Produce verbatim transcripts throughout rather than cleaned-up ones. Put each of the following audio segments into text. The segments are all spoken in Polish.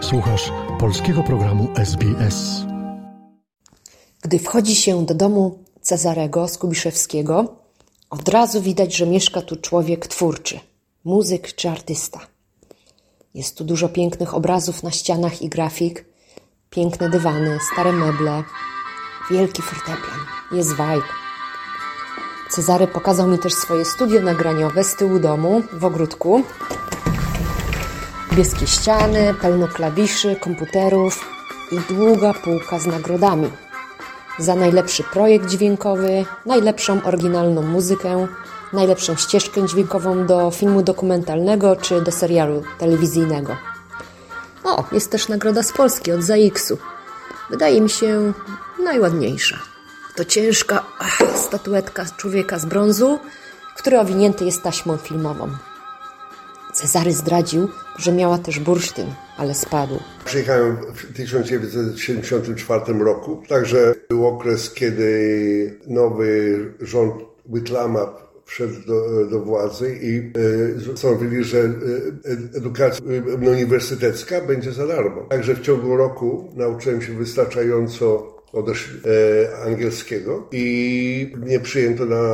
Słuchasz polskiego programu S B S. Gdy wchodzi się do domu Cezarego Skubiszewskiego, od razu widać, że mieszka tu człowiek twórczy, muzyk czy artysta. Jest tu dużo pięknych obrazów na ścianach i grafik, piękne dywany, stare meble, wielki fortepian, jest vibe. Cezary pokazał mi też swoje studio nagraniowe z tyłu domu, w ogródku. Niebieskie ściany, pełno klawiszy, komputerów i długa półka z nagrodami. Za najlepszy projekt dźwiękowy, najlepszą oryginalną muzykę, najlepszą ścieżkę dźwiękową do filmu dokumentalnego czy do serialu telewizyjnego. O, jest też nagroda z Polski od ZAIKS-u. Wydaje mi się najładniejsza. To ciężka ach, statuetka człowieka z brązu, który owinięty jest taśmą filmową. Cezary zdradził, że miała też bursztyn, ale spadł. Przyjechałem w tysiąc dziewięćset siedemdziesiątym czwartym roku, także był okres, kiedy nowy rząd Whitlama wszedł do, do władzy i e, stanowili, że e, edukacja e, uniwersytecka będzie za darmo. Także w ciągu roku nauczyłem się wystarczająco odesz e, angielskiego i mnie przyjęto na,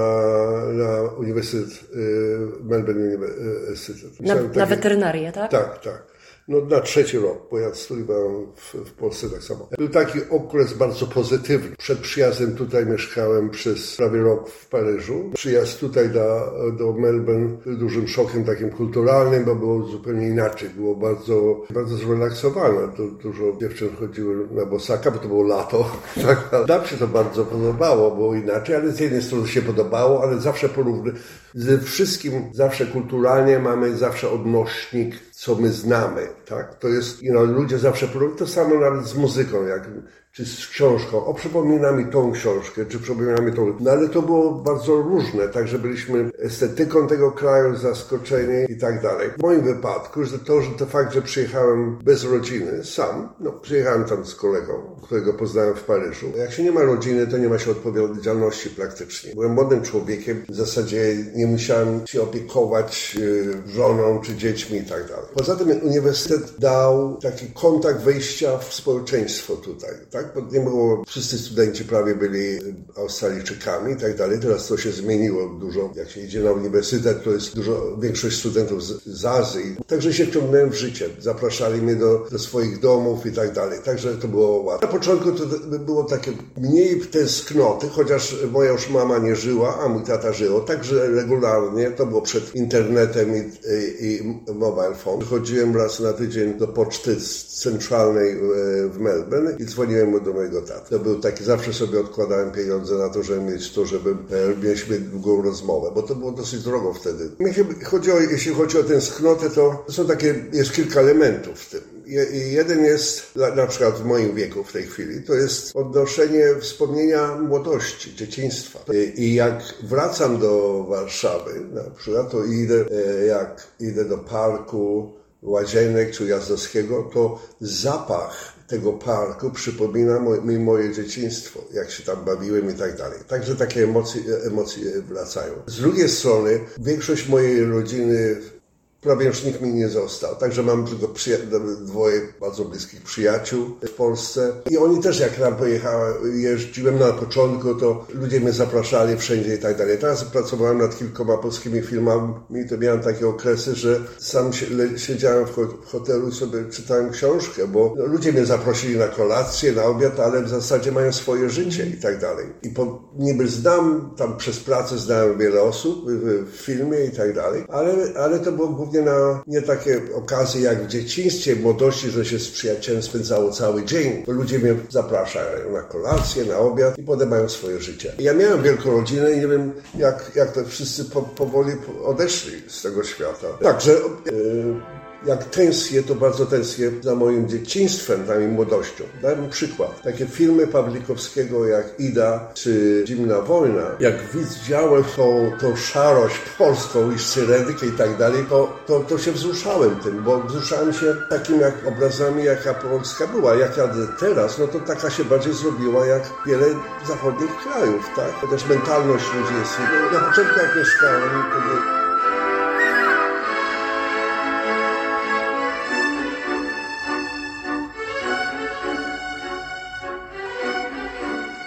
na Uniwersytet, e, Melbourne University. Na, takie, na weterynarię, tak? Tak, tak. No na trzeci rok, bo ja studiowałem w, w Polsce tak samo. Był taki okres bardzo pozytywny. Przed przyjazdem tutaj mieszkałem przez prawie rok w Paryżu. Przyjazd tutaj do, do Melbourne był dużym szokiem takim kulturalnym, bo było zupełnie inaczej. Było bardzo, bardzo zrelaksowane. Du, dużo dziewczyn chodziły na bosaka, bo to było lato. Nam się to bardzo podobało, było inaczej, ale z jednej strony się podobało, ale zawsze porówny. Ze wszystkim zawsze kulturalnie mamy zawsze odnośnik, co my znamy, tak? To jest, you know, ludzie zawsze porównują, to samo nawet z muzyką, jak, czy z książką. O, przypomina mi tą książkę, czy przypomina mi tą, no ale to było bardzo różne, także byliśmy estetyką tego kraju, zaskoczeni i tak dalej. W moim wypadku, że to, że to fakt, że przyjechałem bez rodziny, sam, no, przyjechałem tam z kolegą, którego poznałem w Paryżu. Jak się nie ma rodziny, to nie ma się odpowiedzialności praktycznie. Byłem młodym człowiekiem, w zasadzie nie musiałem się opiekować y, żoną czy dziećmi i tak dalej. Poza tym uniwersytet dał taki kontakt wejścia w społeczeństwo tutaj, tak? Bo nie było, wszyscy studenci prawie byli Australijczykami i tak dalej. Teraz to się zmieniło dużo. Jak się idzie na uniwersytet, to jest dużo, większość studentów z, z Azji. Także się wciągnąłem w życie. Zapraszali mnie do, do swoich domów i tak dalej. Także to było łatwe. Na początku to było takie mniej tęsknoty, chociaż moja już mama nie żyła, a mój tata żył. Także regularnie, to było przed internetem i, i, i mobile phone. Chodziłem raz na tydzień do poczty centralnej w Melbourne i dzwoniłem do mojego taty. To był taki, zawsze sobie odkładałem pieniądze na to, żeby mieć to, żeby mieliśmy długą rozmowę, bo to było dosyć drogo wtedy. Chodzi o, jeśli chodzi o tęsknotę, to są takie, jest kilka elementów w tym. Jeden jest, na przykład w moim wieku w tej chwili, to jest odnoszenie wspomnienia młodości, dzieciństwa. I jak wracam do Warszawy, na przykład, to idę, jak idę do parku, Łazienek czy Jazdowskiego, to zapach tego parku przypomina mi moje dzieciństwo, jak się tam bawiłem i tak dalej. Także takie emocje, emocje wracają. Z drugiej strony, większość mojej rodziny prawie już nikt mi nie został. Także mam tylko przyja- dwoje bardzo bliskich przyjaciół w Polsce. I oni też, jak tam pojechałem, jeździłem na początku, to ludzie mnie zapraszali wszędzie i tak dalej. Teraz pracowałem nad kilkoma polskimi filmami i to miałem takie okresy, że sam siedziałem w hotelu i sobie czytałem książkę, bo ludzie mnie zaprosili na kolację, na obiad, ale w zasadzie mają swoje życie i tak dalej. I po, niby znam, tam przez pracę znałem wiele osób w, w filmie i tak dalej, ale, ale to było głównie na nie takie okazje jak w dzieciństwie, w młodości, że się z przyjacielem spędzało cały dzień. To ludzie mnie zapraszają na kolację, na obiad i potem mają swoje życie. Ja miałem wielką rodzinę i nie wiem, jak, jak to wszyscy po, powoli odeszli z tego świata. Także yy, jak tęsknię, to bardzo tęsknię za moim dzieciństwem, za moją młodością. Dam przykład. Takie filmy Pawlikowskiego jak Ida czy Zimna wojna. Jak widziałem tą, tą szarość polską i syrenkę i tak dalej, to, to, to się wzruszałem tym, bo wzruszałem się takim jak obrazami, jaka Polska była. Jak ja teraz, no to taka się bardziej zrobiła jak wiele zachodnich krajów, tak? Chociaż mentalność ludzi jest... Na początku jak mieszkałem, to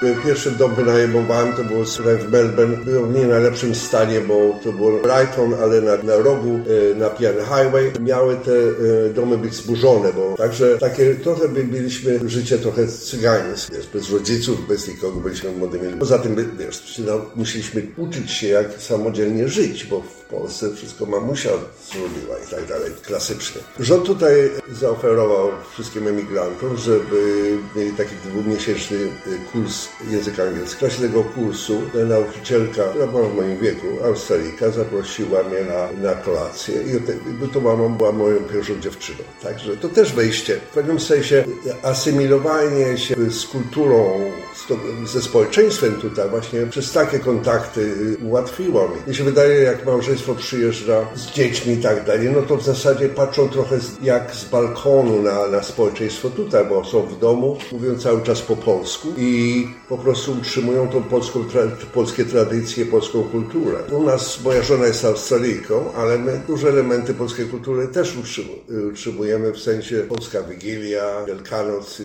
Pierwszy dom wynajmowałem, to było w Melbourne. Było w nie najlepszym stanie, bo to było Brighton, ale na, na rogu, na Piano Highway. Miały te domy być zburzone, bo także takie trochę byliśmy, życie trochę cygańskie, bez rodziców, bez nikogo, byliśmy młodymi. Poza tym, wiesz, musieliśmy uczyć się, jak samodzielnie żyć, bo w Polsce wszystko mamusia zrobiła i tak dalej, klasycznie. Rząd tutaj zaoferował wszystkim emigrantom, żeby mieli taki dwumiesięczny kurs języka angielskiego. W czasie tego kursu nauczycielka, która była w moim wieku, Australijka, zaprosiła mnie na, na kolację i to mama była moją pierwszą dziewczyną. Także to też wejście. W pewnym sensie asymilowanie się z kulturą, ze społeczeństwem tutaj właśnie przez takie kontakty ułatwiło mi. Mi się wydaje, jak małżeństwo przyjeżdża z dziećmi i tak dalej, no to w zasadzie patrzą trochę jak z balkonu na, na społeczeństwo tutaj, bo są w domu, mówią cały czas po polsku i po prostu utrzymują tą polską, tra- polskie tradycje, polską kulturę. U nas moja żona jest Australijką, ale my duże elementy polskiej kultury też utrzymujemy, w sensie polska Wigilia, Wielkanoc.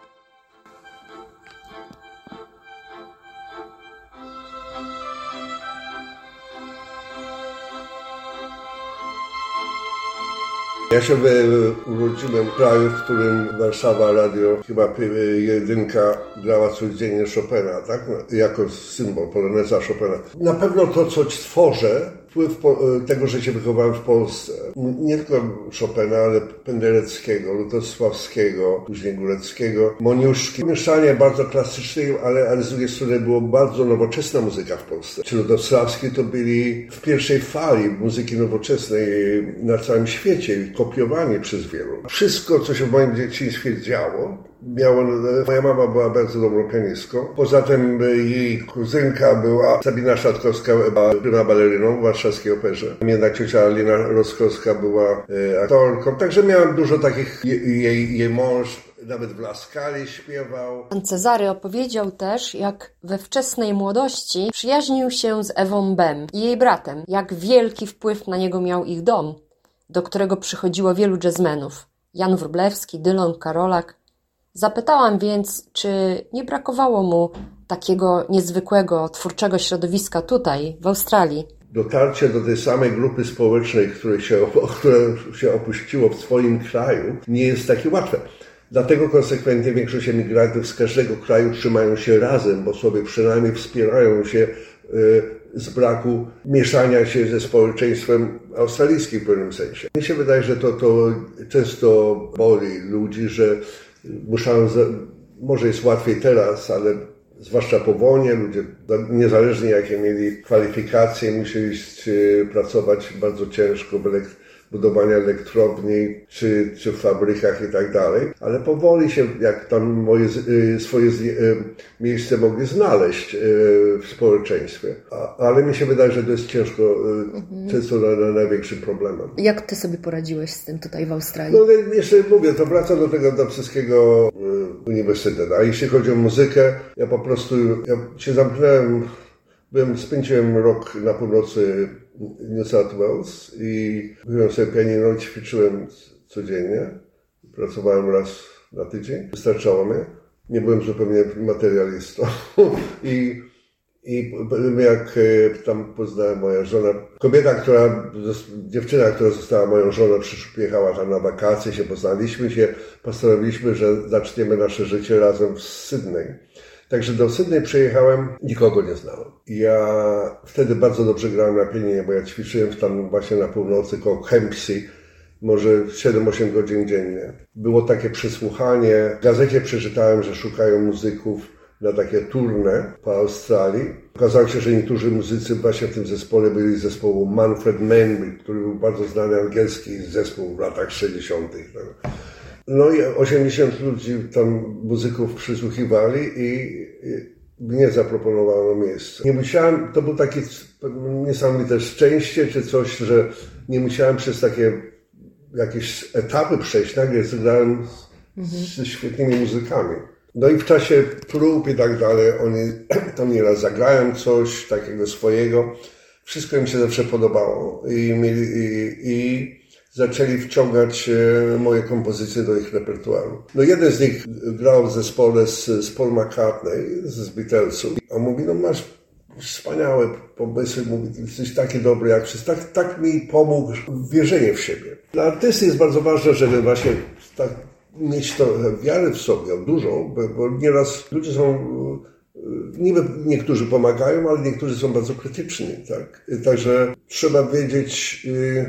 Ja się urodziłem w kraju, w którym Warszawa Radio, chyba jedynka, grała codziennie Chopina, tak? Jako symbol poloneza Chopina. Na pewno to, co tworzę, wpływ tego, że się wychowałem w Polsce. Nie tylko Chopina, ale Pendereckiego, Lutosławskiego, później Góreckiego, Moniuszki. Mieszanie bardzo klasycznej, ale, ale z drugiej strony było bardzo nowoczesna muzyka w Polsce. Czy Lutosławski to byli w pierwszej fali muzyki nowoczesnej na całym świecie, kopiowani przez wielu. Wszystko, co się w moim dzieciństwie działo, miało, moja mama była bardzo dobrą pianistką. Poza tym jej kuzynka była Sabina Szatkowska, prima baleriną w warszawskiej operze. Jednak ciocia Alina Rostkowska była e, aktorką. Także miałem dużo takich, jej, jej mąż nawet w Laskali śpiewał. Pan Cezary opowiedział też, jak we wczesnej młodości przyjaźnił się z Ewą Bem i jej bratem. Jak wielki wpływ na niego miał ich dom, do którego przychodziło wielu jazzmenów. Jan Wróblewski, Dylon, Karolak. Zapytałam więc, czy nie brakowało mu takiego niezwykłego, twórczego środowiska tutaj, w Australii. Dotarcie do tej samej grupy społecznej, której się, które się opuściło w swoim kraju, nie jest takie łatwe. Dlatego konsekwentnie większość emigrantów z każdego kraju trzymają się razem, bo sobie przynajmniej wspierają się z braku mieszania się ze społeczeństwem australijskim w pewnym sensie. Mi się wydaje, że to, to często boli ludzi, że muszą, może jest łatwiej teraz, ale zwłaszcza po wojnie, ludzie niezależnie jakie mieli kwalifikacje, musieli pracować bardzo ciężko w budowania elektrowni, czy, czy w fabrykach i tak dalej, ale powoli się, jak tam moje, swoje miejsce mogli znaleźć w społeczeństwie. A, ale mi się wydaje, że to jest ciężko, mhm. często na, na największym problemem. Jak ty sobie poradziłeś z tym tutaj w Australii? No jeszcze mówię, to wracam do tego docowskiego uniwersytetu. A jeśli chodzi o muzykę, ja po prostu ja się zamknąłem, byłem, spędziłem rok na północy New South Wales i byłem sobie pianino, ćwiczyłem codziennie. Pracowałem raz na tydzień. Wystarczało mi. Nie byłem zupełnie materialistą. I, i jak tam poznałem moja żona, kobieta, która, dziewczyna, która została moją żoną, przyjechała tam na wakacje, się poznaliśmy się, postanowiliśmy, że zaczniemy nasze życie razem w Sydney. Także do Sydney przyjechałem, nikogo nie znałem. Ja wtedy bardzo dobrze grałem na pianinie, bo ja ćwiczyłem tam właśnie na północy koło Kempsey, może siedem osiem godzin dziennie. Było takie przesłuchanie. W gazecie przeczytałem, że szukają muzyków na takie tournée po Australii. Okazało się, że niektórzy muzycy właśnie w tym zespole byli z zespołu Manfred Mann, który był bardzo znany angielski zespół w latach sześćdziesiątych. No i osiemdziesiąt ludzi tam muzyków przysłuchiwali i mnie zaproponowano miejsce. Nie musiałem, to był takie niesamowite szczęście czy coś, że nie musiałem przez takie jakieś etapy przejść. Nagle zagrałem ze świetnymi muzykami. No i w czasie prób i tak dalej oni tam nieraz zagrają coś takiego swojego. Wszystko im się zawsze podobało i, mieli, i, i zaczęli wciągać moje kompozycje do ich repertuaru. No jeden z nich grał w zespole z, z Paul McCartney, z Beatlesów. A mówi, no masz wspaniałe pomysły, mówi, jesteś taki dobry jak wszyscy. Tak, tak mi pomógł wierzenie w siebie. Dla artysty jest bardzo ważne, żeby właśnie tak mieć to wiarę w sobie, dużo, bo, bo nieraz ludzie są, niby niektórzy pomagają, ale niektórzy są bardzo krytyczni, tak? Także trzeba wiedzieć,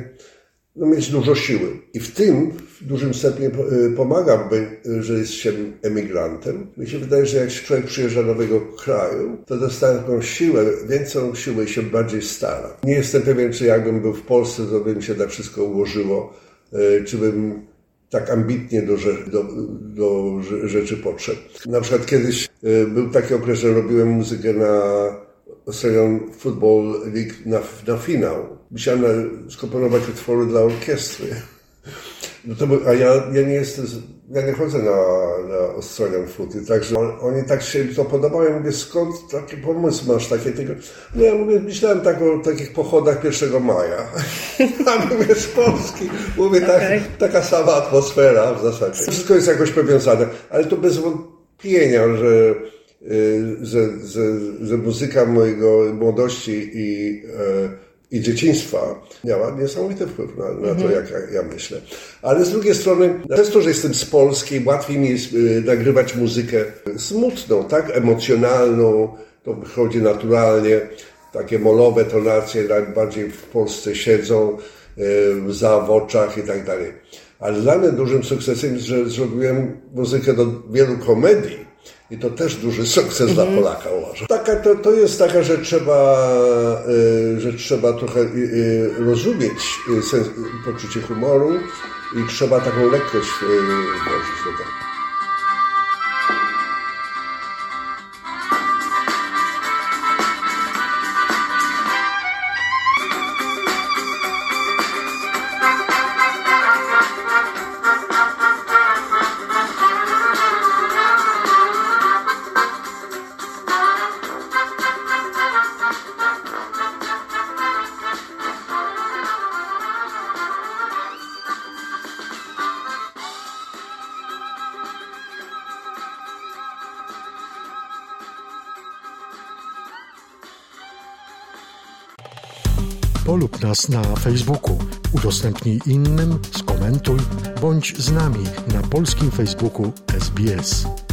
no, mieć dużo siły. I w tym w dużym stopniu pomaga, że jest się emigrantem. Mi się wydaje, że jak człowiek przyjeżdża do nowego kraju, to dostaje taką siłę, większą siłę i się bardziej stara. Nie jestem pewien, czy jakbym był w Polsce, to by mi się tak wszystko ułożyło, czy bym tak ambitnie do, do, do rzeczy podszedł. Na przykład kiedyś był taki okres, że robiłem muzykę na Australian Football League na, na finał. Musiałem skomponować utwory dla orkiestry. No to, a ja, ja nie jestem, ja nie chodzę na, na Australian Football, także on, oni tak się to podobało. Ja mówię, skąd taki pomysł masz takie tego? No ja mówię, myślałem tak o takich pochodach pierwszego maja. A mówię, z Polski. Mówię, tak, okay. Taka sama atmosfera w zasadzie. Wszystko jest jakoś powiązane, ale to bez wątpienia, że Że, że, że muzyka mojego młodości i, i dzieciństwa miała niesamowity wpływ na, na to, jak ja, ja myślę. Ale z drugiej strony, przez to, że jestem z Polski, łatwiej mi jest nagrywać muzykę smutną, tak, emocjonalną, to wychodzi naturalnie, takie molowe tonacje najbardziej w Polsce siedzą, za w oczach i tak dalej. Ale dla mnie dużym sukcesem jest, że zrobiłem muzykę do wielu komedii. I to też duży sukces mm-hmm. dla Polaka, uważam. Taka, to, to jest taka, że trzeba, y, że trzeba trochę y, y, rozumieć y, sens, y, poczucie humoru i trzeba taką lekkość y, włożyć do tego. Polub nas na Facebooku, udostępnij innym, skomentuj, bądź z nami na polskim Facebooku S B S.